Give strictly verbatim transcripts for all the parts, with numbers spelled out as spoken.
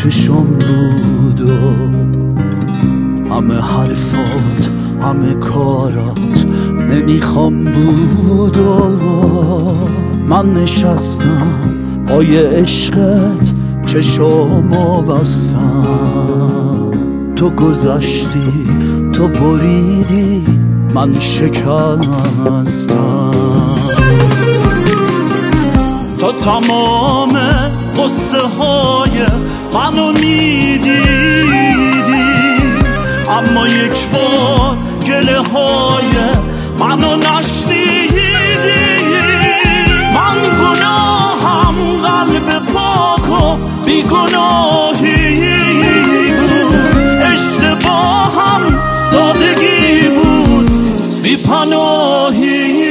چشم بود و همه حرفات همه کارات نمیخوام بود و من نشستم پای عشقت چشمو بستم. تو گذشتی تو بریدی من شکستم. تو تمام قصه های منو میدیدی اما یک بار گله های منو نشنیدی. من گناهم قلب پاک و بیگناهی بود، اشتباهم سادگی بود، بی‌پناهی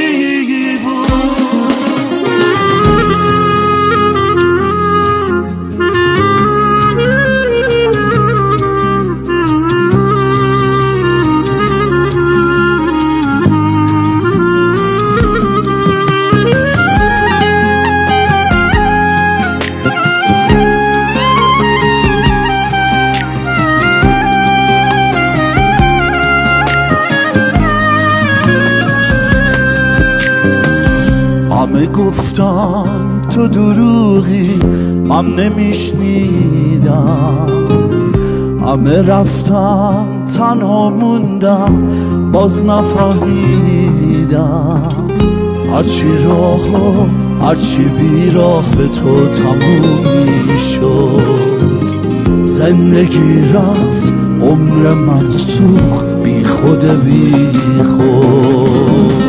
همه گفتن تو دروغی من نمیشنیدم، همه رفتن تنها موندم باز نفهمیدم. هرچی راه و هرچی بیراه به تو تموم میشد، زندگی رفت عمر من سوخت بی خود بی خود.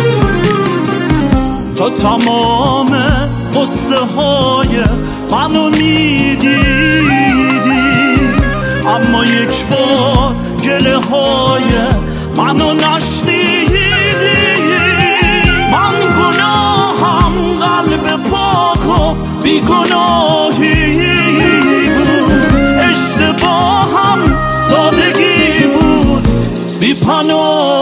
تو تمام قصه های منو میدیدی اما یک بار گله های منو نشنیدی. من گناهم قلب پاک و بیگناهی بود، اشتباهم سادگی بود، بی‌پناهی